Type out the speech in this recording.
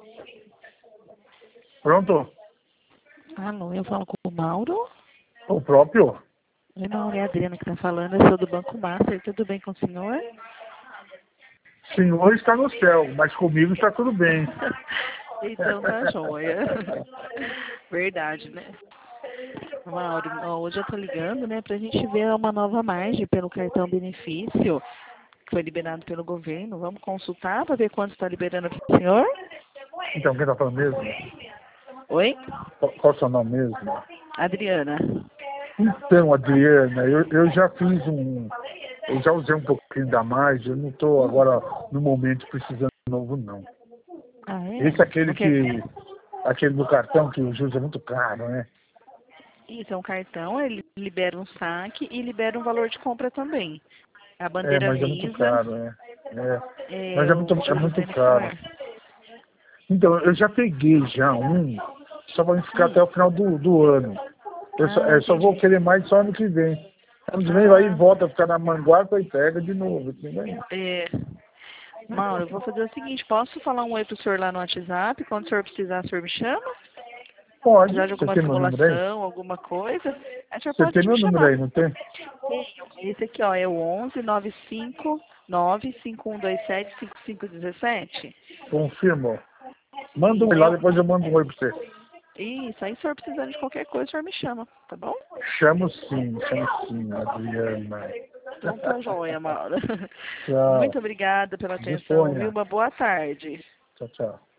Pronto? Alô, eu falo com o Mauro. O próprio? Oi, Mauro, é a Adriana que está falando. Eu sou do Banco Master. Tudo bem com o senhor? O senhor está no céu, mas comigo está tudo bem. Então tá joia. Verdade, né? Mauro, ó, hoje eu tô ligando, né, pra gente ver uma nova margem pelo cartão benefício que foi liberado pelo governo. Vamos consultar para ver quanto está liberando para o senhor? Então, quem está falando mesmo? Oi? Qual é o seu nome mesmo? Adriana. Então, Adriana, eu já fiz eu já usei um pouquinho da margem, eu não estou agora, no momento, precisando de novo, não. Ah, é? Esse é aquele Porque aquele do cartão que o juros é muito caro, né? isso é um cartão, ele libera um saque e libera um valor de compra também. A É, bandeira mas é muito Visa, caro, né? Mas é os juros muito caro. menor. Então, eu já peguei já só para ficar até o final do ano. Eu só vou Entendi. querer mais só ano que vem. Ano que vem aí Ah, volta a ficar na manguarda e pega de novo. Entendeu? é. Mauro, eu vou fazer o seguinte, posso falar um oi pro senhor lá no WhatsApp? Quando o senhor precisar, o senhor me chama? Pode. Precisar de Você alguma tem meu número aí? simulação, alguma coisa, aí o senhor Você tem pode me meu número chamar. aí, não tem? Tenho. Esse aqui, ó, é o 11 959 5127 5517. Confirmo. Manda um oi Isso, lá, depois eu mando um oi pra você. isso, aí se o senhor precisando de qualquer coisa, o senhor me chama, tá bom? Chamo sim, Adriana. Então tá joia, Mauro. Tchau. Muito obrigada pela atenção, viu? Disponha. Uma boa tarde. Tchau, tchau.